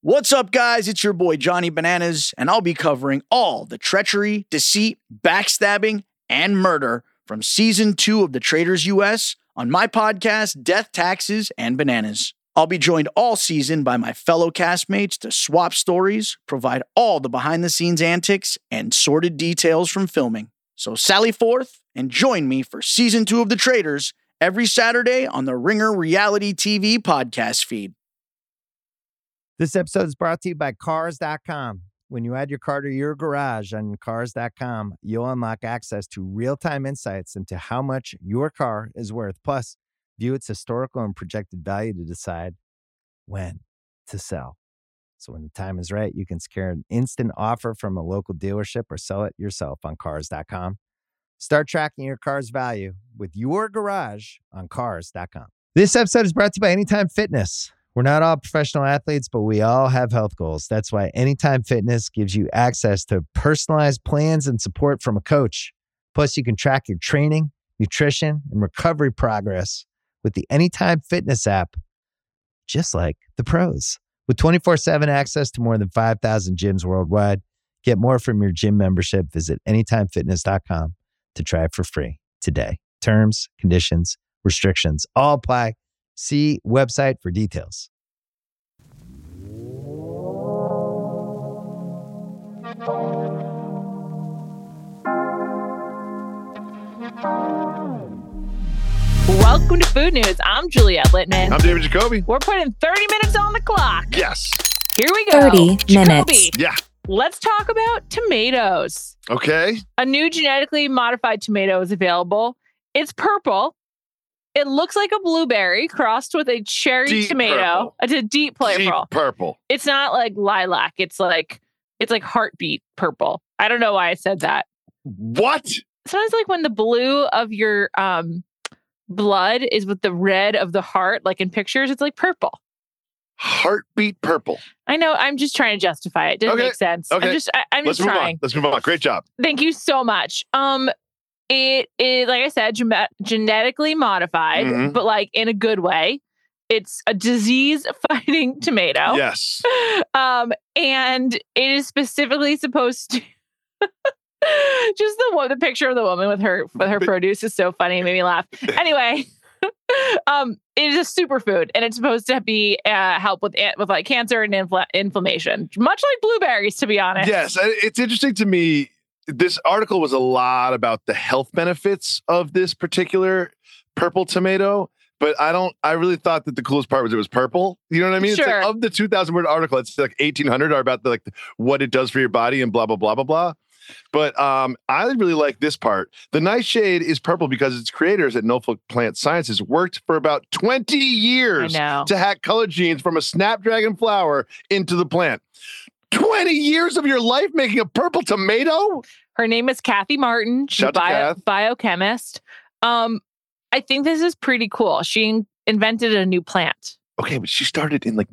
What's up, guys? It's your boy Johnny Bananas, and I'll be covering all the treachery, deceit, backstabbing, and murder from Season 2 of The Traitors US on my podcast, Death, Taxes, and Bananas. I'll be joined all season by my fellow castmates to swap stories, provide all the behind-the-scenes antics, and sordid details from filming. So sally forth and join me for Season 2 of The Traitors every Saturday on the Ringer Reality TV podcast feed. This episode is brought to you by Cars.com. When you add your car to your garage on Cars.com, you'll unlock access to real-time insights into how much your car is worth. Plus, view its historical and projected value to decide when to sell. So when the time is right, you can secure an instant offer from a local dealership or sell it yourself on Cars.com. Start tracking your car's value with your garage on Cars.com. This episode is brought to you by Anytime Fitness. We're not all professional athletes, but we all have health goals. That's why Anytime Fitness gives you access to personalized plans and support from a coach. Plus, you can track your training, nutrition, and recovery progress with the Anytime Fitness app, just like the pros. With 24/7 access to more than 5,000 gyms worldwide, get more from your gym membership. Visit anytimefitness.com to try it for free today. Terms, conditions, restrictions all apply. See website for details. Welcome to Food News. I'm Juliette Littman. I'm David Jacoby. We're putting 30 minutes on the clock. Yes. Here we go. 30 Jacoby, minutes. Yeah. let's talk about tomatoes. Okay. A new genetically modified tomato is available. It's purple. It looks like a blueberry crossed with a cherry Deep tomato. purple. It's a deep purple. Deep purple. It's not like lilac. It's like heartbeat purple. I don't know why I said that. What? Sounds like when the blue of your blood is with the red of the heart, like in pictures, it's like purple. Heartbeat purple. I know. I'm just trying to justify it. Didn't Okay. make sense. Okay. I'm Let's just move trying. on. Let's move on. Great job. Thank you so much. It is, like I said, genetically modified, Mhm. but like in a good way. It's a disease-fighting tomato. Yes. And it is specifically supposed to. Just the picture of the woman with her produce is so funny. It made me laugh. Anyway, it is a superfood, and it's supposed to be help with like cancer and inflammation, much like blueberries, to be honest. Yes. It's interesting to me. This article was a lot about the health benefits of this particular purple tomato, but I really thought that the coolest part was it was purple. You know what I mean? Sure. It's like, of the 2,000 word article, it's like 1,800 are about what it does for your body and blah, blah, blah, blah, blah. But I really like this part. The nightshade is purple because its creators at Norfolk Plant Sciences worked for about 20 years I know. to hack color genes from a snapdragon flower into the plant. 20 years of your life making a purple tomato? Her name is Kathy Martin. She's Shout to a Kath. biochemist. I think this is pretty cool. She invented a new plant. Okay, but she started in like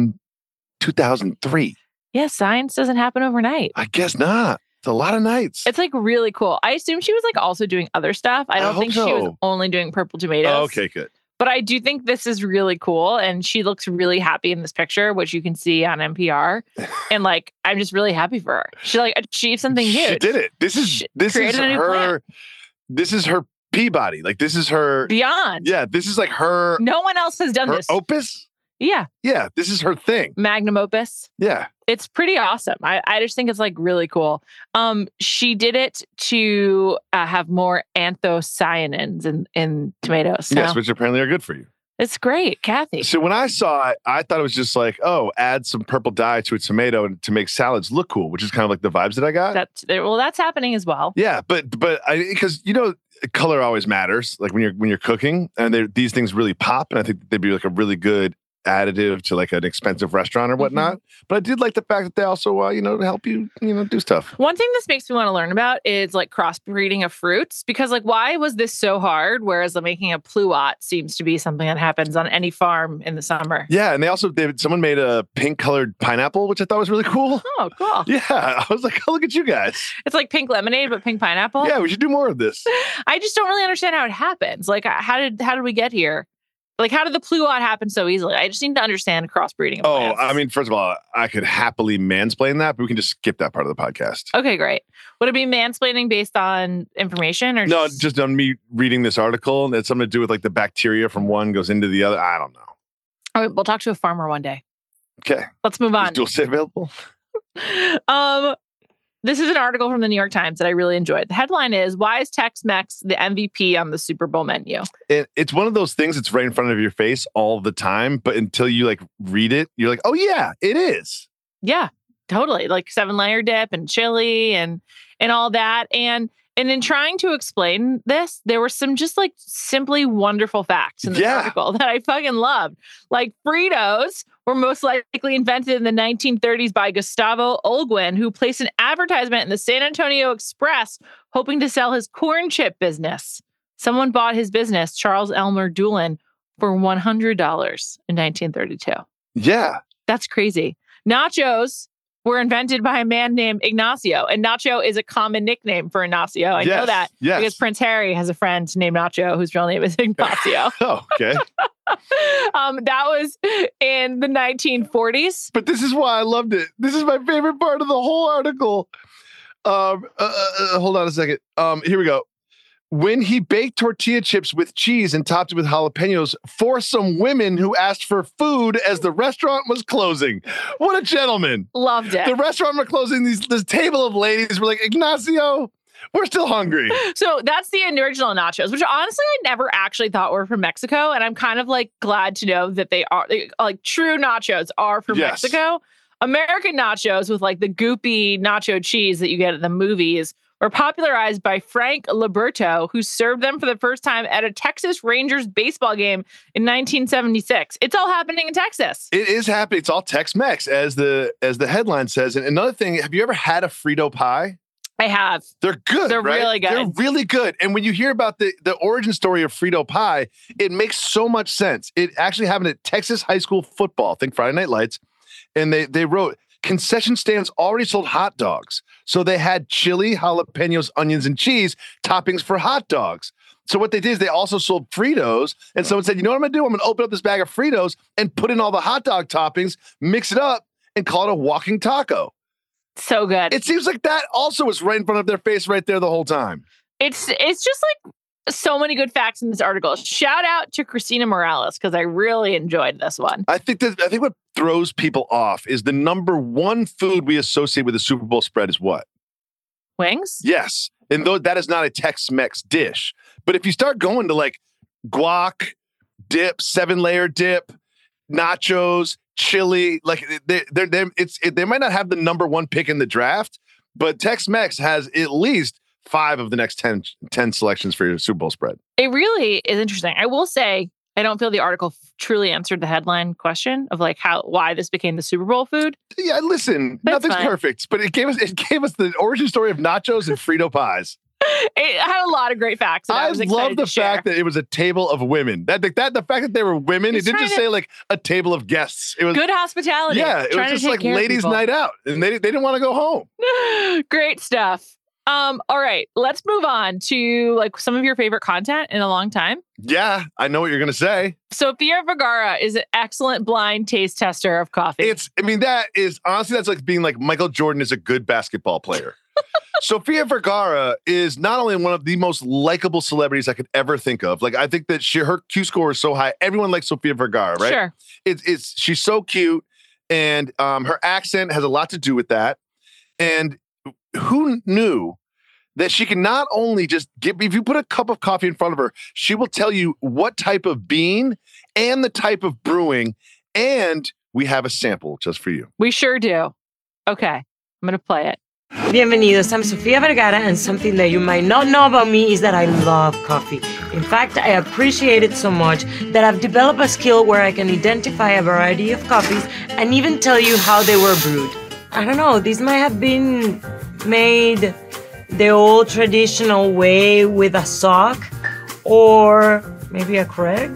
2003. Yeah, science doesn't happen overnight. I guess not. It's a lot of nights. It's like really cool. I assume she was like also doing other stuff. I don't hope think she was so. only doing purple tomatoes. Oh, okay, good. But I do think this is really cool. And she looks really happy in this picture, which you can see on NPR. And like, I'm just really happy for her. She like achieved something huge. She did it. This is She created a new her. plant. This is her Peabody. Like this is her. Beyond. Yeah, this is like her. No one else has done Her this. opus. Yeah. Yeah, this is her thing. Magnum opus. Yeah. It's pretty awesome. I just think it's like really cool. She did it to have more anthocyanins in tomatoes. So Yes, which apparently are good for you. it's great, Kathy. So when I saw it, I thought it was just like, oh, add some purple dye to a tomato and to make salads look cool, which is kind of like the vibes that I got. That's happening as well. Yeah, but because color always matters. Like when you're cooking, and these things really pop, and I think they'd be like a really good additive to like an expensive restaurant or whatnot. But I did like the fact that they also help you do stuff. One thing this makes me want to learn about is like crossbreeding of fruits, because like why was this so hard? Whereas making a pluot seems to be something that happens on any farm in the summer. Yeah, and someone made a pink colored pineapple, which I thought was really cool. Oh, cool. Yeah, I was like, oh, look at you guys. It's like pink lemonade, but pink pineapple. Yeah, we should do more of this. I just don't really understand how it happens. Like how did we get here? Like, how did the pluot happen so easily? I just need to understand crossbreeding. Oh, I mean, first of all, I could happily mansplain that, but we can just skip that part of the podcast. Okay, great. Would it be mansplaining based on information or no? Just on me reading this article, and it's something to do with like the bacteria from one goes into the other. I don't know. All right, we'll talk to a farmer one day. Okay, let's move on. Is dual state available? This is an article from the New York Times that I really enjoyed. The headline is, "Why is Tex-Mex the MVP on the Super Bowl menu?" It's one of those things that's right in front of your face all the time, but until you like read it, you're like, oh yeah, it is. Yeah, totally. Like 7-layer dip and chili and all that. And in trying to explain this, there were some just like simply wonderful facts in this article that I fucking loved. Like Fritos were most likely invented in the 1930s by Gustavo Olguin, who placed an advertisement in the San Antonio Express hoping to sell his corn chip business. Someone bought his business, Charles Elmer Doolin, for $100 in 1932. Yeah. That's crazy. Nachos were invented by a man named Ignacio, and Nacho is a common nickname for Ignacio. I know that because Prince Harry has a friend named Nacho whose real name is Ignacio. Oh, okay. That was in the 1940s. But this is why I loved it. This is my favorite part of the whole article. Hold on a second. Here we go. When he baked tortilla chips with cheese and topped it with jalapenos for some women who asked for food as the restaurant was closing. What a gentleman. Loved it. The restaurant was closing. This table of ladies were like, Ignacio, we're still hungry. So that's the original nachos, which honestly I never actually thought were from Mexico. And I'm kind of like glad to know that they are like true nachos are from Mexico. American nachos with like the goopy nacho cheese that you get at the movies were popularized by Frank Liberto, who served them for the first time at a Texas Rangers baseball game in 1976. It's all happening in Texas. It is happening. It's all Tex-Mex, as the headline says. And another thing, have you ever had a Frito pie? I have. They're good. They're right? really good. They're really good. And when you hear about the origin story of Frito pie, it makes so much sense. It actually happened at Texas high school football. Think Friday Night Lights. And they wrote, concession stands already sold hot dogs. So they had chili, jalapenos, onions, and cheese toppings for hot dogs. So what they did is they also sold Fritos. And someone said, you know what I'm going to do? I'm going to open up this bag of Fritos and put in all the hot dog toppings, mix it up, and call it a walking taco. So good. It seems like that also was right in front of their face right there the whole time. It's just like so many good facts in this article. Shout out to Christina Morales because I really enjoyed this one. I think what throws people off is the number one food we associate with the Super Bowl spread is what? Wings? Yes. And though that is not a Tex-Mex dish. But if you start going to like guac, dip, 7-layer dip, nachos, chili, like they might not have the number one pick in the draft, but Tex-Mex has at least 5 of the next 10 selections for your Super Bowl spread. It really is interesting. I will say, I don't feel the article truly answered the headline question of like why this became the Super Bowl food. Yeah, listen, nothing's perfect, but it gave us the origin story of nachos and Frito pies. It had a lot of great facts. And I love the fact that it was a table of women. The fact that they were women, it didn't just say like a table of guests. It was good hospitality. Yeah, it was just like ladies' night out, and they didn't want to go home. Great stuff. All right, let's move on to like some of your favorite content in a long time. Yeah, I know what you're going to say. Sofia Vergara is an excellent blind taste tester of coffee. That is honestly, that's like being like Michael Jordan is a good basketball player. Sofia Vergara is not only one of the most likable celebrities I could ever think of. Like, I think that her Q score is so high. Everyone likes Sofia Vergara, right? Sure. She's so cute, and her accent has a lot to do with that. And who knew that she can not only just if you put a cup of coffee in front of her, she will tell you what type of bean and the type of brewing, and we have a sample just for you. We sure do. Okay, I'm going to play it. Bienvenidos, I'm Sofia Vergara, and something that you might not know about me is that I love coffee. In fact, I appreciate it so much that I've developed a skill where I can identify a variety of coffees and even tell you how they were brewed. I don't know, these might have been made the old traditional way with a sock, or maybe a Keurig?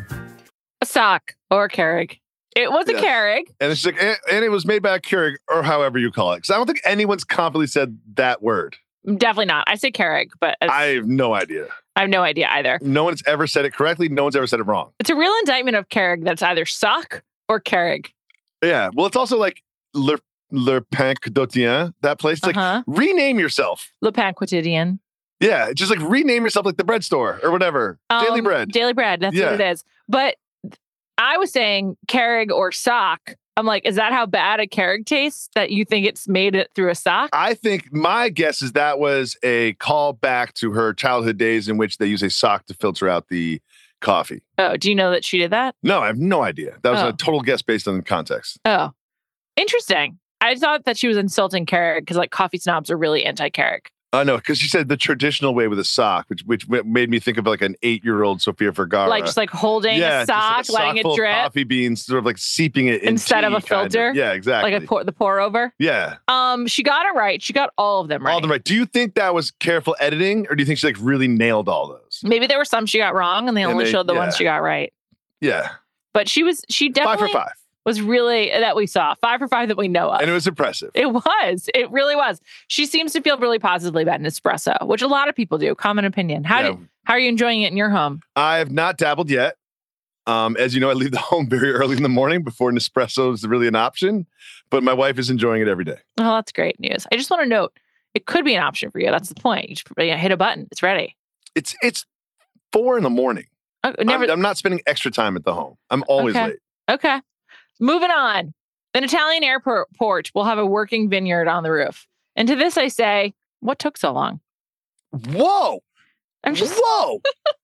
A sock or a Keurig. It was a Keurig. And it's like, and it was made by a Keurig, or however you call it. Because I don't think anyone's confidently said that word. Definitely not. I say Keurig, but I have no idea. I have no idea either. No one's ever said it correctly. No one's ever said it wrong. It's a real indictment of Keurig that's either sock or Keurig. Yeah. Well, it's also like Le Pain Quotidien, that place. It's like, rename yourself. Le Pain Quotidien. Yeah. Just like rename yourself like the bread store or whatever. Daily Bread. Daily Bread. That's what it is. But I was saying Keurig or sock. I'm like, is that how bad a Keurig tastes that you think it's made it through a sock? I think my guess is that was a call back to her childhood days in which they use a sock to filter out the coffee. Oh, do you know that she did that? No, I have no idea. That was a total guess based on the context. Oh, interesting. I thought that she was insulting Keurig because like coffee snobs are really anti-Keurig. No, because she said the traditional way with a sock, which made me think of like an 8-year-old Sofia Vergara. Like just like holding a sock, just like letting it drip. Coffee beans, sort of like seeping it in instead of a filter. Kind of. Yeah, exactly. Like the pour over. Yeah. She got it right. She got all of them right. All of them right. Do you think that was careful editing, or do you think she like really nailed all those? Maybe there were some she got wrong, and they only showed the ones she got right. Yeah. But she definitely 5 for 5. Was really that we saw 5 for 5 that we know of. And it was impressive. It really was. She seems to feel really positively about Nespresso, which a lot of people do. Common opinion. How are you enjoying it in your home? I have not dabbled yet. As you know, I leave the home very early in the morning before Nespresso is really an option, but my wife is enjoying it every day. Oh, that's great news. I just want to note, it could be an option for you. That's the point. You just hit a button. It's ready. It's 4 a.m. I'm not spending extra time at the home. I'm always late. Okay. Moving on. An Italian airport will have a working vineyard on the roof. And to this I say, what took so long? Whoa. Whoa.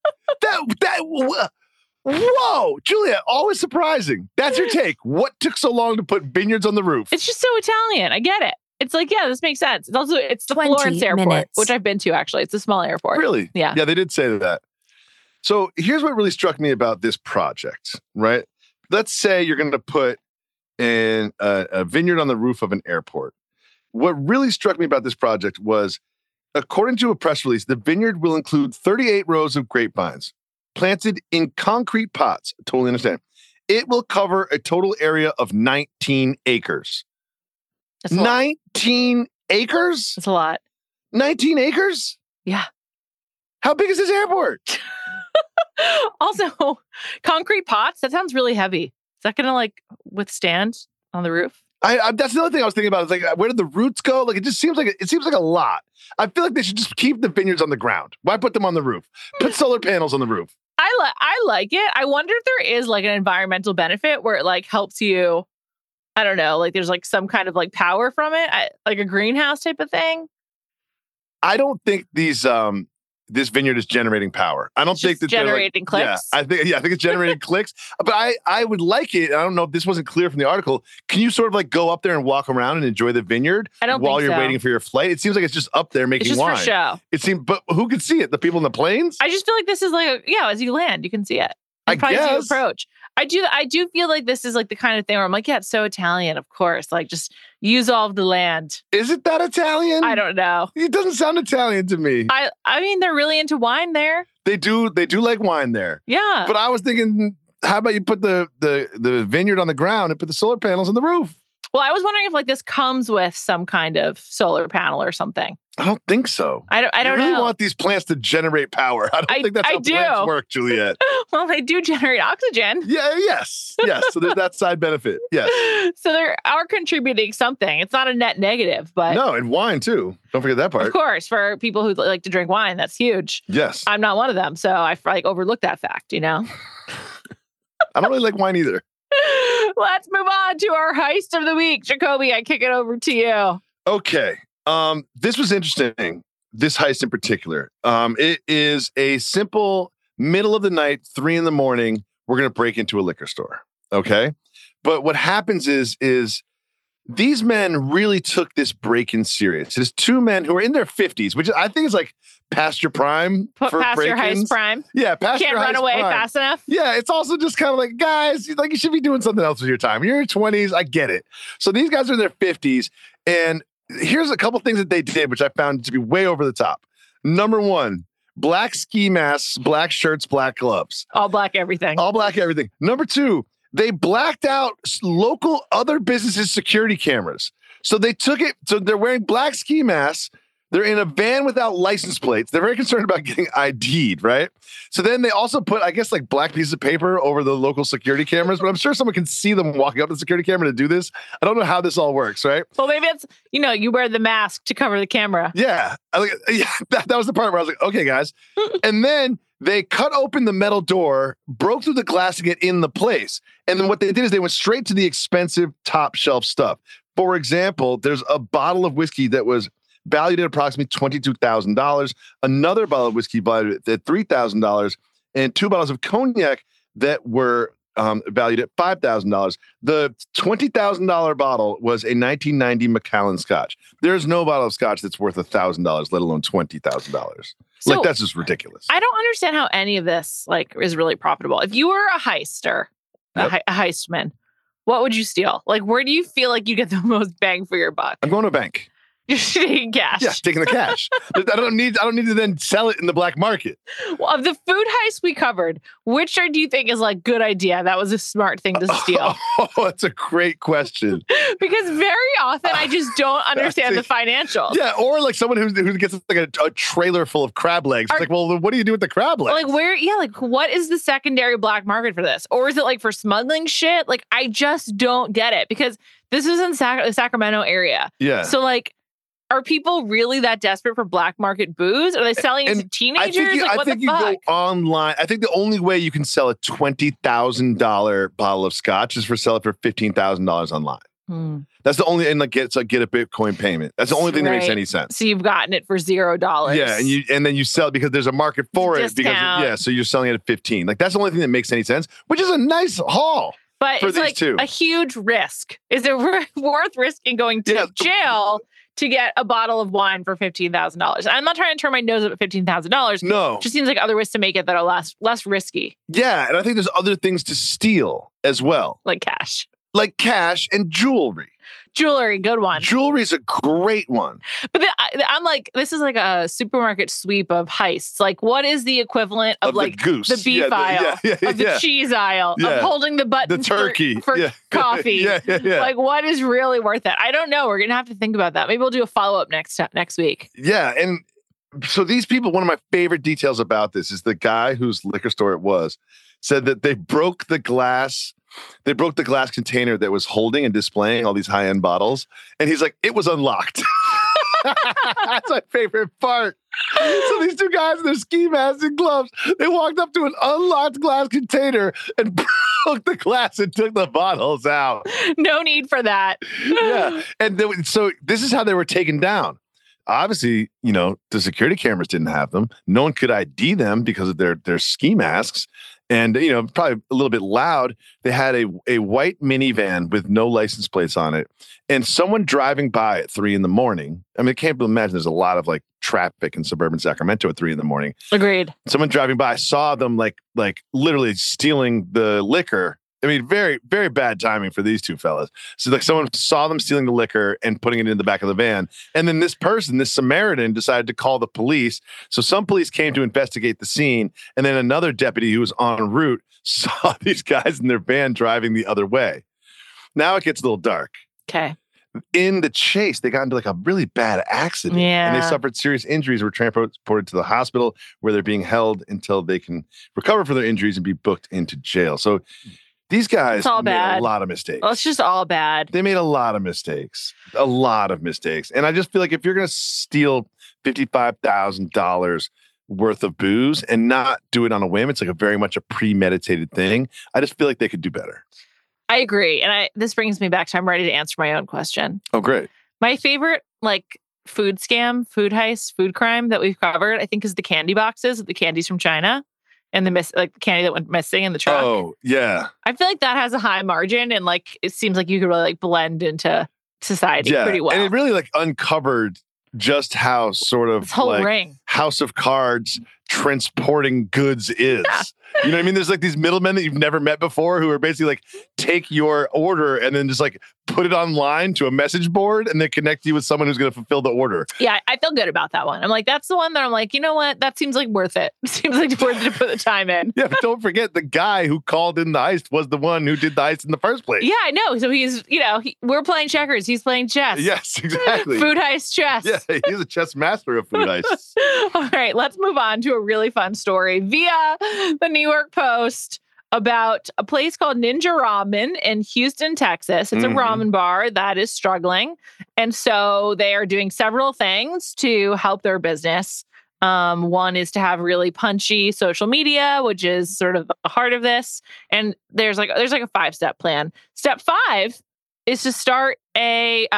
Whoa. Julia, always surprising. That's your take. What took so long to put vineyards on the roof? It's just so Italian. I get it. It's like, yeah, this makes sense. It's the Florence airport, which I've been to, actually. It's a small airport. Really? Yeah. Yeah, they did say that. So here's what really struck me about this project, right? Let's say you're going to put in a vineyard on the roof of an airport. What really struck me about this project was, according to a press release, the vineyard will include 38 rows of grapevines planted in concrete pots. Totally understand. It will cover a total area of 19 acres. That's 19 acres? That's a lot. 19 acres? Yeah. How big is this airport? Also, concrete pots, that sounds really heavy. Is that going to like withstand on the roof? That's the other thing I was thinking about. Is like, where did the roots go? Like, it seems like a lot. I feel like they should just keep the vineyards on the ground. Why put them on the roof? Put solar panels on the roof. I like it. I wonder if there is like an environmental benefit where it like helps you. I don't know. Like there's like some kind of like power from it, like a greenhouse type of thing. I don't think this vineyard is generating power. I don't think that generating clicks. Yeah, I think it's generating clicks. But I would like it. I don't know if this wasn't clear from the article. Can you sort of like go up there and walk around and enjoy the vineyard while you're waiting for your flight? It seems like it's just up there making wine. It's just for show. It seems, but who can see it? The people in the planes? I just feel like this is like as you land, you can see it. I guess. As you approach. I do feel like this is like the kind of thing where I'm like, yeah, it's so Italian, of course. Like just use all of the land. Is it that Italian? I don't know. It doesn't sound Italian to me. I mean, they're really into wine there. They do like wine there. Yeah. But I was thinking, how about you put the vineyard on the ground and put the solar panels on the roof? Well, I was wondering if like this comes with some kind of solar panel or something. I don't think so. I don't know. I really want these plants to generate power. I don't think that's how plants work, Juliet. Well, they do generate oxygen. Yeah, yes. So there's that side benefit. Yes. So they are contributing something. It's not a net negative, but no, and wine too. Don't forget that part. Of course, for people who like to drink wine, that's huge. Yes. I'm not one of them, so I like overlooked that fact. You know. I don't really like wine either. Let's move on to our heist of the week. Jacoby, I kick it over to you. Okay. This was interesting. This heist in particular. It is a simple middle of the night, 3 a.m. We're going to break into a liquor store. Okay. But what happens is these men really took this break-in serious. It's 2 men who are in their 50s, which I think is like past your prime. Past your heist prime. Yeah, past your heist prime. Can't run away fast enough. Yeah, it's also just kind of like, guys, like you should be doing something else with your time. You're in your 20s. I get it. So these guys are in their 50s. And here's a couple things that they did, which I found to be way over the top. Number 1, black ski masks, black shirts, black gloves. All black everything. All black everything. Number 2, they blacked out local other businesses' security cameras. So they took it. So they're wearing black ski masks, They're in a van without license plates. They're very concerned about getting ID'd, right? So then they also put, I guess, like black pieces of paper over the local security cameras, but I'm sure someone can see them walking up to the security camera to do this. I don't know how this all works, right? Well, maybe it's, you wear the mask to cover the camera. Yeah. That was the part where I was like, okay, guys. And then they cut open the metal door, broke through the glass to get in the place. And then what they did is they went straight to the expensive top shelf stuff. For example, there's a bottle of whiskey that was valued at approximately $22,000, another bottle of whiskey valued at $3,000, and 2 bottles of cognac that were valued at $5,000. The $20,000 bottle was a 1990 Macallan Scotch. There's no bottle of Scotch that's worth $1,000, let alone $20,000. So, that's just ridiculous. I don't understand how any of this is really profitable. If you were a heister, a heistman, what would you steal? Where do you feel like you get the most bang for your buck? I'm going to a bank. You're taking cash. Yeah, taking the cash. I don't need to then sell it in the black market. Well, of the food heist we covered, which do you think is good idea? That was a smart thing to steal. Oh, that's a great question. Because very often I just don't understand the financials. Yeah, or someone who gets a trailer full of crab legs. It's well, what do you do with the crab legs? What is the secondary black market for this? Or is it for smuggling shit? I just don't get it, because this is in the Sacramento area. Yeah. So are people really that desperate for black market booze? Are they selling it to teenagers? I think you go online. I think the only way you can sell a $20,000 bottle of Scotch is for sell it for $15,000 online. That's the only, and get a Bitcoin payment. That's the only thing that makes any sense. So you've gotten it for $0. Yeah, and then you sell it because there's a market for it. Because so you're selling it at 15. That's the only thing that makes any sense, which is a nice haul. But for it's these two. A huge risk. Is it worth risking going to jail to get a bottle of wine for $15,000? I'm not trying to turn my nose up at $15,000. No. It just seems like other ways to make it that are less risky. Yeah, and I think there's other things to steal as well. Like cash. Like cash and jewelry. Jewelry, good one. Jewelry's a great one. But I'm this is a supermarket sweep of heists. what is the equivalent of the goose, the beef aisle, of the cheese aisle, of holding the button the turkey for coffee? Yeah. What is really worth it? I don't know. We're gonna have to think about that. Maybe we'll do a follow-up next week. Yeah, and so these people, one of my favorite details about this is the guy whose liquor store it was said that they broke the glass. They broke the glass container that was holding and displaying all these high-end bottles. And he's like, it was unlocked. That's my favorite part. So these two guys in their ski masks and gloves, they walked up to an unlocked glass container and broke the glass and took the bottles out. No need for that. Yeah. And so this is how they were taken down. Obviously, the security cameras didn't have them. No one could ID them because of their ski masks. And, probably a little bit loud. They had a white minivan with no license plates on it. And someone driving by at 3 a.m. I can't imagine there's a lot of traffic in suburban Sacramento at 3 a.m. Agreed. Someone driving by saw them literally stealing the liquor. Very, very bad timing for these two fellas. So someone saw them stealing the liquor and putting it in the back of the van. And then this Samaritan, decided to call the police. So some police came to investigate the scene. And then another deputy who was en route saw these guys in their van driving the other way. Now it gets a little dark. Okay. In the chase, they got into a really bad accident. Yeah. And they suffered serious injuries, were transported to the hospital where they're being held until they can recover from their injuries and be booked into jail. So these guys made a lot of mistakes. Well, it's just all bad. They made a lot of mistakes. And I just feel like if you're going to steal $55,000 worth of booze and not do it on a whim, it's very much a premeditated thing. I just feel like they could do better. I agree. And this brings me back to I'm ready to answer my own question. Oh, great. My favorite, food scam, food heist, food crime that we've covered, I think, is the candy boxes, the candies from China. And the candy that went missing in the truck. Oh, yeah. I feel like that has a high margin, and it seems like you could really blend into society pretty well. And it really uncovered just how sort of this whole ring. House of Cards transporting goods is. Yeah. You know what I mean? There's like these middlemen that you've never met before who are basically like take your order and then just like put it online to a message board and then connect you with someone who's going to fulfill the order. Yeah, I feel good about that one. I'm like, that's the one that I'm like, you know what? That seems like worth it. Seems like worth it to put the time in. Yeah, but don't forget the guy who called in the heist was the one who did the heist in the first place. Yeah, I know. So he's, we're playing checkers. He's playing chess. Yes, exactly. Food heist chess. Yeah, he's a chess master of food heists. All right, let's move on to a really fun story via the New York Post about a place called Ninja Ramen in Houston, Texas. It's a ramen bar that is struggling. And so they are doing several things to help their business. One is to have really punchy social media, which is sort of the heart of this. And there's like a 5-step plan. Step 5 is to start a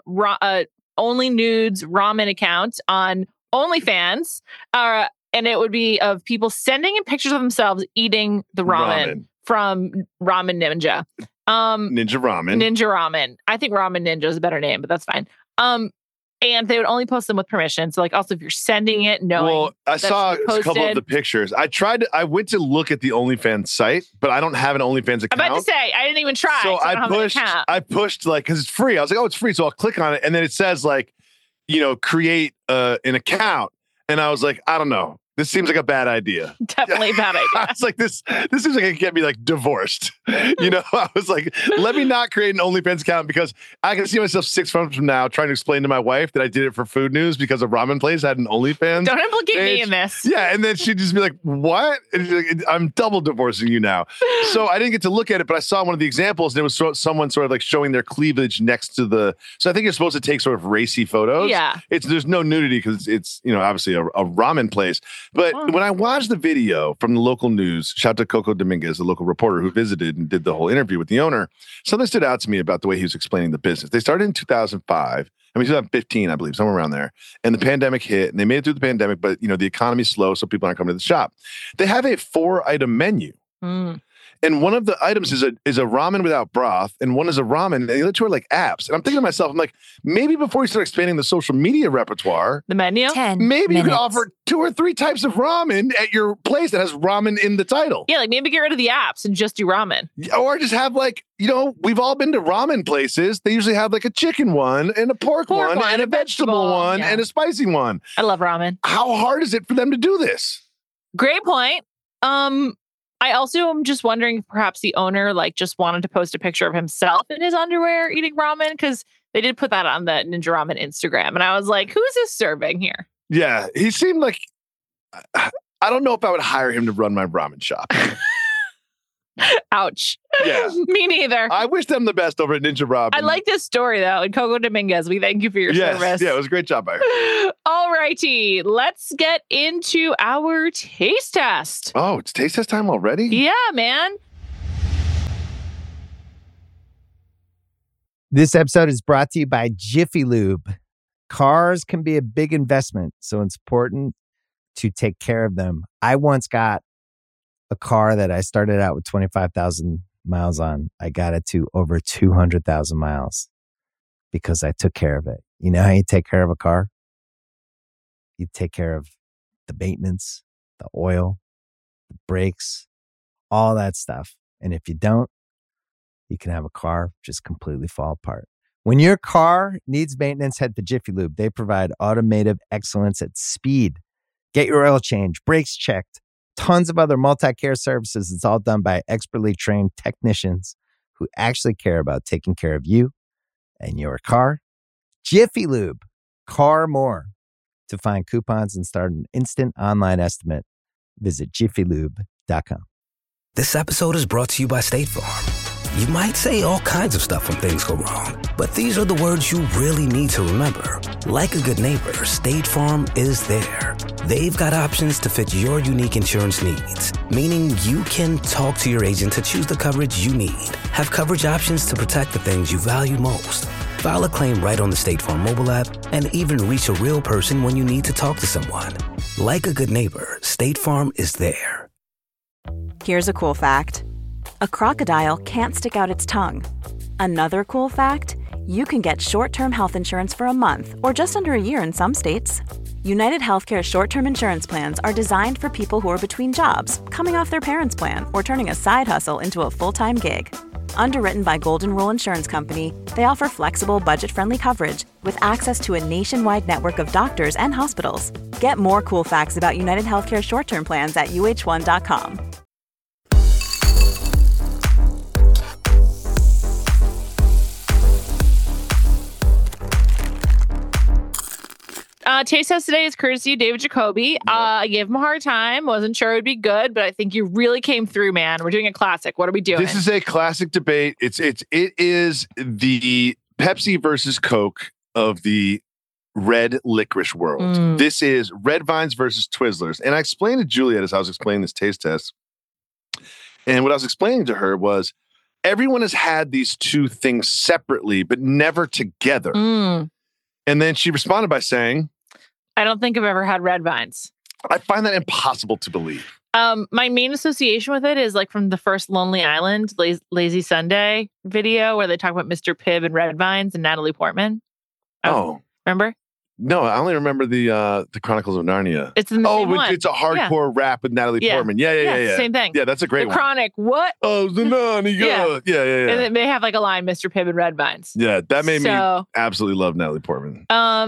only nudes ramen account on OnlyFans. And it would be of people sending in pictures of themselves eating the ramen from Ramen Ninja. Ninja Ramen. I think Ramen Ninja is a better name, but that's fine. And they would only post them with permission. So like also if you're sending it, knowing. Well, I saw a couple of the pictures. I went to look at the OnlyFans site, but I don't have an OnlyFans account. I'm about to say, I didn't even try. So I pushed like, cause it's free. I was like, oh, it's free. So I'll click on it. And then it says like, create an account. And I was like, I don't know. This seems like a bad idea. Definitely a bad idea. I was like, this seems like it could get me like divorced. I was like, let me not create an OnlyFans account because I can see myself 6 months from now trying to explain to my wife that I did it for food news because a ramen place had an OnlyFans. Don't implicate me in this. Yeah. And then she'd just be like, what? And she's like, I'm double divorcing you now. So I didn't get to look at it, but I saw one of the examples and it was someone sort of like showing their cleavage next to so I think you're supposed to take sort of racy photos. Yeah. There's no nudity because it's, obviously a ramen place. But when I watched the video from the local news, shout out to Coco Dominguez, the local reporter who visited and did the whole interview with the owner, something stood out to me about the way he was explaining the business. They started in 2015, I believe, somewhere around there. And the pandemic hit and they made it through the pandemic, but the economy's slow, so people aren't coming to the shop. They have a 4-item menu. And one of the items is a ramen without broth, and one is a ramen, and the other two are like apps. And I'm thinking to myself, I'm like, maybe before you start expanding the social media repertoire, the menu, maybe you could offer 2 or 3 types of ramen at your place that has ramen in the title. Yeah, like maybe get rid of the apps and just do ramen. Or just have like, we've all been to ramen places. They usually have like a chicken one and a pork one and a vegetable one and a spicy one. I love ramen. How hard is it for them to do this? Great point. I also am just wondering if perhaps the owner just wanted to post a picture of himself in his underwear eating ramen because they did put that on the Ninja Ramen Instagram. And I was like, who's this serving here? Yeah, he seemed like, I don't know if I would hire him to run my ramen shop. Ouch. Yeah. Me neither. I wish them the best over at Ninja Ramen. I like this story though. And Coco Dominguez, we thank you for your service. Yeah, it was a great job by her. All righty. Let's get into our taste test. Oh, it's taste test time already? Yeah, man. This episode is brought to you by Jiffy Lube. Cars can be a big investment, so it's important to take care of them. I once got a car that I started out with 25,000 miles on. I got it to over 200,000 miles because I took care of it. You know how you take care of a car? You take care of the maintenance, the oil, the brakes, all that stuff. And if you don't, you can have a car just completely fall apart. When your car needs maintenance, head to Jiffy Lube. They provide automotive excellence at speed. Get your oil change, brakes checked, tons of other multi-care services. It's all done by expertly trained technicians who actually care about taking care of you and your car. Jiffy Lube, car more. To find coupons and start an instant online estimate, visit jiffylube.com. This episode is brought to you by State Farm. You might say all kinds of stuff when things go wrong, but these are the words you really need to remember. Like a good neighbor, State Farm is there. They've got options to fit your unique insurance needs, meaning you can talk to your agent to choose the coverage you need, have coverage options to protect the things you value most, file a claim right on the State Farm mobile app, and even reach a real person when you need to talk to someone. Like a good neighbor, State Farm is there. Here's a cool fact. A crocodile can't stick out its tongue. Another cool fact, you can get short-term health insurance for a month or just under a year in some states. United Healthcare short-term insurance plans are designed for people who are between jobs, coming off their parents' plan, or turning a side hustle into a full-time gig. Underwritten by Golden Rule Insurance Company, they offer flexible, budget-friendly coverage with access to a nationwide network of doctors and hospitals. Get more cool facts about United Healthcare short-term plans at uh1.com. Taste test today is courtesy of David Jacoby. I gave him a hard time. Wasn't sure it would be good, but I think you really came through, man. We're doing a classic. What are we doing? This is a classic debate. It is the Pepsi versus Coke of the red licorice world. This is Red Vines versus Twizzlers. And I explained to Juliet as I was explaining this taste test. And what I was explaining to her was everyone has had these two things separately, but never together. And then she responded by saying, I don't think I've ever had Red Vines. I find that impossible to believe. My main association with it is like from the first Lonely Island, Lazy Sunday video where they talk about Mr. Pibb and Red Vines and Natalie Portman. Oh. Remember? No, I only remember the Chronicles of Narnia. It's in the same one. It's a hardcore rap with Natalie Portman. Yeah. Same thing. Yeah, that's a great the one. Chronic, what? Oh, the Narnia. Yeah. And then they have like a line, Mr. Pibb and Red Vines. Yeah, that made me absolutely love Natalie Portman.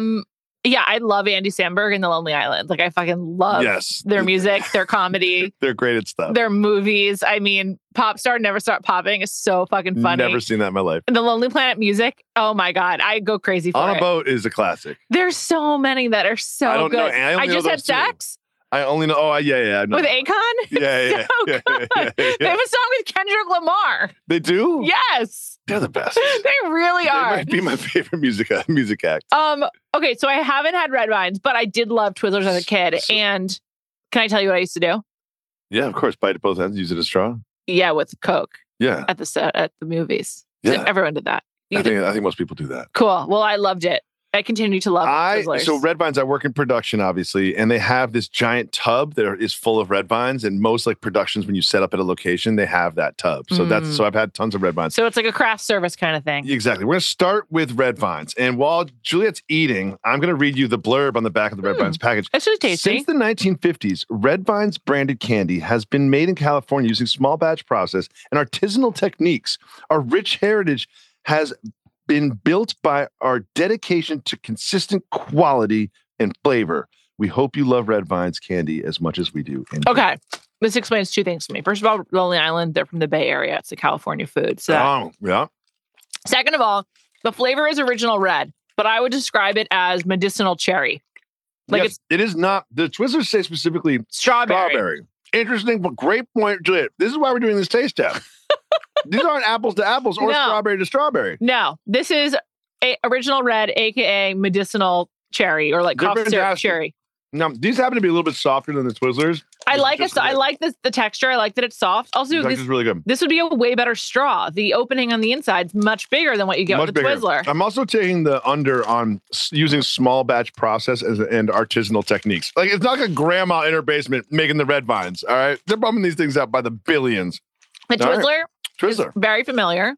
Yeah, I love Andy Samberg and The Lonely Island. Like, I fucking love their music, their comedy. They're great at stuff. Their movies. I mean, Popstar Never Stop Popping is so fucking funny. Never seen that in my life. And the Lonely Planet music. Oh my God. I go crazy for it. On a Boat is a classic. There's so many that are so good. I Just Had Sex. I only know. Oh, yeah. With Akon? Yeah. So good. They have a song with Kendrick Lamar. They do? Yes. They're the best. They really are. They might be my favorite music act. Okay, so I haven't had Red Vines, but I did love Twizzlers as a kid. And can I tell you what I used to do? Yeah, of course. Bite at both ends. Use it as straw. Yeah, with Coke. Yeah. At the movies. Yeah. Everyone did that. I think most people do that. Cool. Well, I loved it. I continue to love Twizzlers. So Red Vines, I work in production, obviously, and they have this giant tub that is full of Red Vines. And most like productions, when you set up at a location, they have that tub. So so I've had tons of Red Vines. So it's like a craft service kind of thing. Exactly. We're going to start with Red Vines. And while Juliet's eating, I'm going to read you the blurb on the back of the Red Vines package. That's really tasty. Since the 1950s, Red Vines branded candy has been made in California using small batch process and artisanal techniques. Our rich heritage has been built by our dedication to consistent quality and flavor. We hope you love Red Vines candy as much as we do. Okay. This explains two things to me. First of all, Lonely Island, they're from the Bay Area. It's a California food. So yeah. Second of all, the flavor is original red, but I would describe it as medicinal cherry. Like yes, it is not. The Twizzlers say specifically strawberry. Interesting, but great point, Juliet. This is why we're doing this taste test. These aren't apples to apples or strawberry to strawberry. No, this is original red, aka medicinal cherry, or like cough syrup cherry. Now, these happen to be a little bit softer than the Twizzlers. I like it. I like the texture. I like that it's soft. Also, this is really good. This would be a way better straw. The opening on the inside is much bigger than what you get with the Twizzler. I'm also taking the under on using small batch process and artisanal techniques. Like, it's not like a grandma in her basement making the Red Vines. All right, they're bumping these things out by the billions. The Twizzler is very familiar.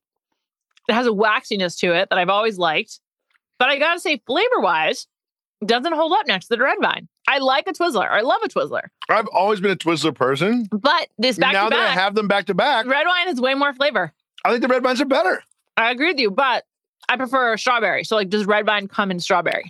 It has a waxiness to it that I've always liked. But I gotta say, flavor-wise, it doesn't hold up next to the Red Vine. I like a Twizzler. I love a Twizzler. I've always been a Twizzler person. But this back-to-back, now that I have them back-to-back, Red Vine has way more flavor. I think the Red Vines are better. I agree with you, but I prefer strawberry. So, like, does Red Vine come in strawberry?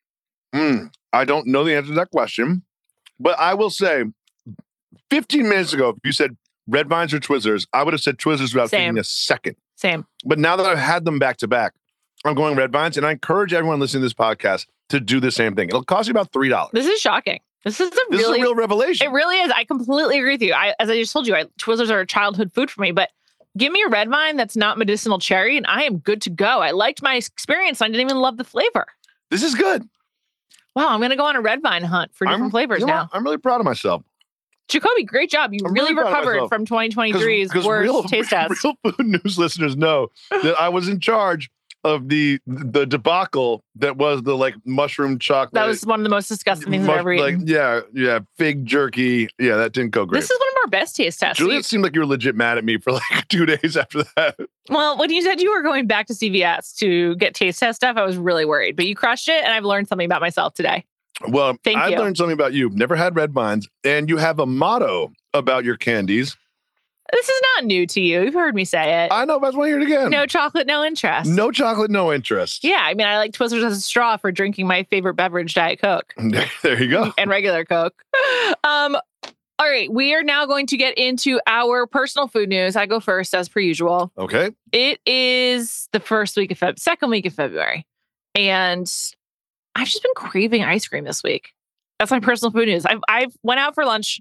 I don't know the answer to that question. But I will say, 15 minutes ago, if you said Red Vines or Twizzlers, I would have said Twizzlers without thinking a second. Same. But now that I've had them back-to-back, I'm going Red Vines, and I encourage everyone listening to this podcast to do the same thing. It'll cost you about $3. This is shocking. This is a real revelation. It really is. I completely agree with you. As I just told you, Twizzlers are a childhood food for me, but give me a Red Vine that's not medicinal cherry, and I am good to go. I liked my experience. I didn't even love the flavor. This is good. Wow, I'm going to go on a Red Vine hunt for different flavors now. I'm really proud of myself. Jacoby, great job. You really recovered from 2023's worst taste test. Real Food News listeners know that I was in charge of the debacle that was the like mushroom chocolate. That was one of the most disgusting things I've ever eaten. Yeah, fig jerky. Yeah, that didn't go great. This is one of our best taste tests. Juliet seemed like you were legit mad at me for like 2 days after that. Well, when you said you were going back to CVS to get taste test stuff, I was really worried. But you crushed it, and I've learned something about myself today. Well, Thank I've you. learned something about you. Never had red vines, and you have a motto about your candies. This is not new to you. You've heard me say it. I know, but I just want to hear it again. No chocolate, no interest. No chocolate, no interest. Yeah, I mean, I like Twizzlers as a straw for drinking my favorite beverage, Diet Coke. There you go. And regular Coke. All right, we are now going to get into our personal food news. I go first, as per usual. Okay. It is the second week of February. And I've just been craving ice cream this week. That's my personal food news. I've went out for lunch.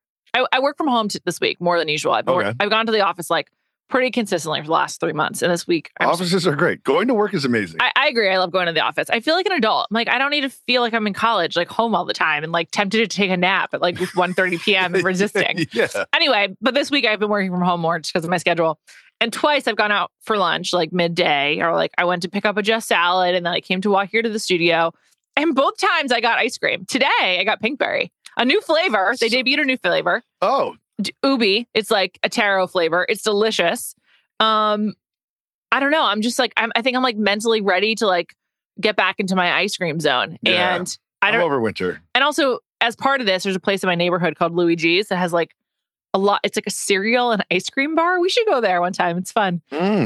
I work from home this week more than usual. I've gone to the office like pretty consistently for the last 3 months. And this week, offices are great. Going to work is amazing. I agree. I love going to the office. I feel like an adult. I'm like, I don't need to feel like I'm in college, like home all the time and like tempted to take a nap at like 1:30 p.m. and resisting. Yeah. Anyway, but this week I've been working from home more just because of my schedule. And twice I've gone out for lunch, like midday, or like I went to pick up a Just salad and then I came to walk here to the studio. And both times I got ice cream. Today I got Pinkberry, a new flavor. They debuted a new flavor. Oh. Ubi. It's like a taro flavor. It's delicious. I don't know. I'm just like, I think I'm like mentally ready to like get back into my ice cream zone. Yeah. And I'm over winter. And also as part of this, there's a place in my neighborhood called Louis G's that has like a lot. It's like a cereal and ice cream bar. We should go there one time. It's fun.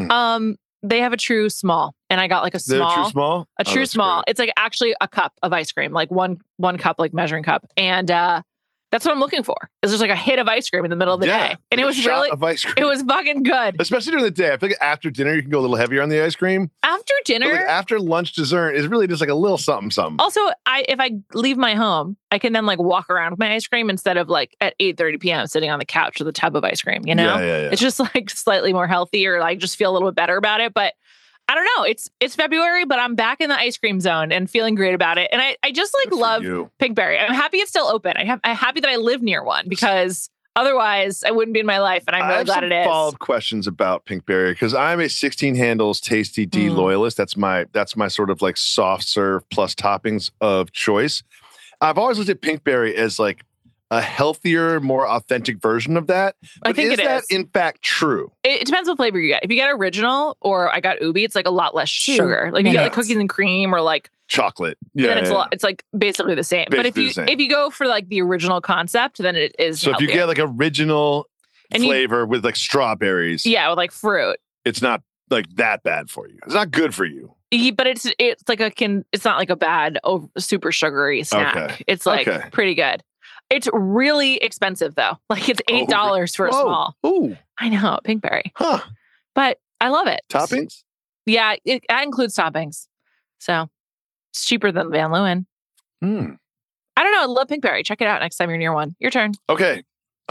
They have a true small, and I got like a small. True small? A true small. Great. It's like actually a cup of ice cream, like one cup, like measuring cup. And that's what I'm looking for. Is just like a hit of ice cream in the middle of the day. And it was really, of ice cream. it was fucking good. Especially during the day. I feel like after dinner, you can go a little heavier on the ice cream. After dinner? But like after lunch dessert is really just like a little something. Also, if I leave my home, I can then like walk around with my ice cream instead of like at 8:30 p.m. sitting on the couch with a tub of ice cream, you know? Yeah. It's just like slightly more healthy or like just feel a little bit better about it. But I don't know. It's February, but I'm back in the ice cream zone and feeling great about it. And I just like love Pinkberry. I'm happy it's still open. I'm happy that I live near one because otherwise I wouldn't be in my life. And I'm really glad it is. I have some follow-up questions about Pinkberry because I'm a 16 handles Tasty D loyalist. That's my sort of like soft serve plus toppings of choice. I've always looked at Pinkberry as like a healthier, more authentic version of that. But I think is that in fact true? It depends what flavor you get. If you get original or I got Ubi, it's like a lot less sugar. Like you get like cookies and cream or like chocolate. Yeah. Then it's like basically the same. Basically but if you go for like the original concept, then it is So healthier. if you get like original flavor with like strawberries. Yeah, with like fruit. It's not like that bad for you. It's not good for you. But it's like it's not like a bad super sugary snack. Okay. It's like pretty good. It's really expensive though. Like it's $8 for a small. Ooh. I know, Pinkberry. Huh. But I love it. Toppings? Yeah, that includes toppings. So it's cheaper than Van Leeuwen. I don't know. I love Pinkberry. Check it out next time you're near one. Your turn. Okay.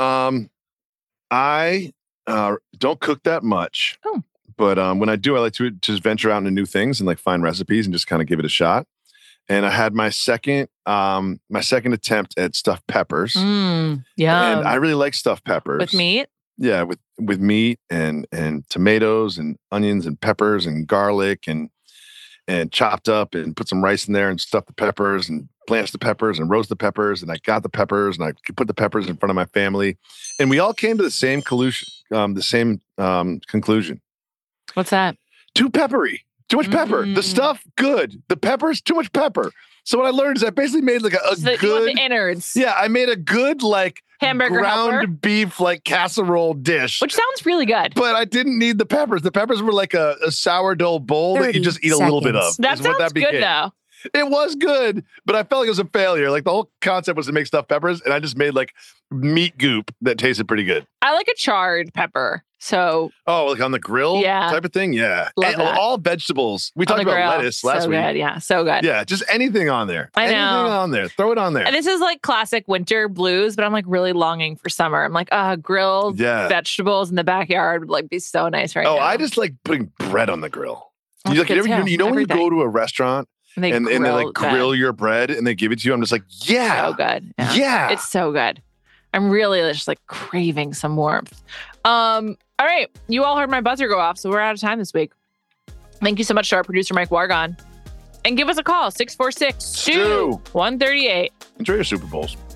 I don't cook that much. Oh. But when I do, I like to just venture out into new things and like find recipes and just kind of give it a shot. And I had my second attempt at stuffed peppers. Yeah. And I really like stuffed peppers. With meat? Yeah, with meat and tomatoes and onions and peppers and garlic and chopped up and put some rice in there and stuff the peppers and blanch the peppers and roast the peppers. And I got the peppers and I put the peppers in front of my family. And we all came to the same conclusion. What's that? Too peppery. Too much pepper. The stuff, good. The peppers, too much pepper. So what I learned is I basically made like a so good... You want the innards. Yeah, I made a good like hamburger ground helper? Beef like casserole dish. Which sounds really good. But I didn't need the peppers. The peppers were like a sourdough bowl that you just eat a little bit of. That sounds good though. It was good, but I felt like it was a failure. Like the whole concept was to make stuffed peppers, and I just made like meat goop that tasted pretty good. I like a charred pepper. So like on the grill type of thing? Yeah. Love that. All vegetables. We talked about lettuce last week. Good. Yeah, so good. Yeah, just anything on there. I know. Anything on there. Throw it on there. And this is like classic winter blues, but I'm like really longing for summer. I'm like, grilled vegetables in the backyard would like be so nice right now. I just like putting bread on the grill. That's You know when you go to a restaurant and they like grill your bread and they give it to you, I'm just like, yeah. So good. Yeah. It's so good. I'm really just like craving some warmth. All right. You all heard my buzzer go off, so we're out of time this week. Thank you so much to our producer, Mike Wargon. And give us a call, 646-STEW-138. Enjoy your Super Bowls.